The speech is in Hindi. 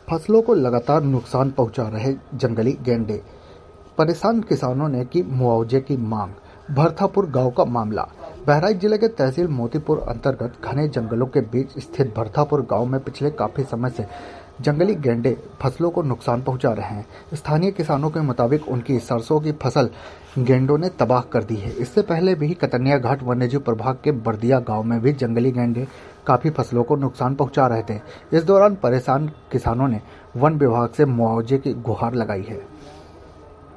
फसलों को लगातार नुकसान पहुंचा रहे जंगली गैंडे। परेशान किसानों ने की मुआवजे की मांग। भरथापुर गांव का मामला। बहराइच जिले के तहसील मोतीपुर अंतर्गत घने जंगलों के बीच स्थित भरथापुर गांव में पिछले काफी समय से जंगली गैंडे फसलों को नुकसान पहुंचा रहे हैं। स्थानीय किसानों के मुताबिक उनकी सरसों की फसल गैंडों ने तबाह कर दी है। इससे पहले भी कतनिया घाट वन्यजीव प्रभाग के बर्दिया गांव में भी जंगली गैंडे काफी फसलों को नुकसान पहुंचा रहे थे। इस दौरान परेशान किसानों ने वन विभाग से मुआवजे की गुहार लगाई है।